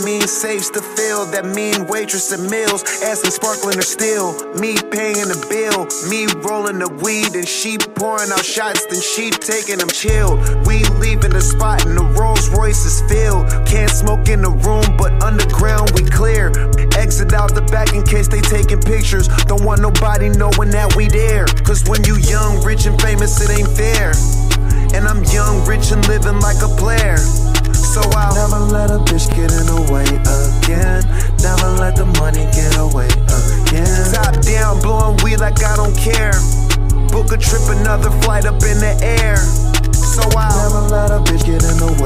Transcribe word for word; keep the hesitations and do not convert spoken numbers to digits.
mean safes to fill, that mean waitress at meals, asking sparkling or still. Me paying the bill, me rolling the weed, and she pouring out shots, then she taking them chilled. We leaving the spot and the Rolls Royce is filled. Can't smoke in the room, but underground we clear. Exit out the back in case they taking pictures. Don't want nobody knowing that we there. Cause when you young, rich and famous, it ain't fair. And I'm young, rich and living like a player. So I'll never let a bitch get in the way again. Never let the money get away again. Top down, blowing weed like I don't care. Book a trip, another flight up in the air. So I'll never let a bitch get in the way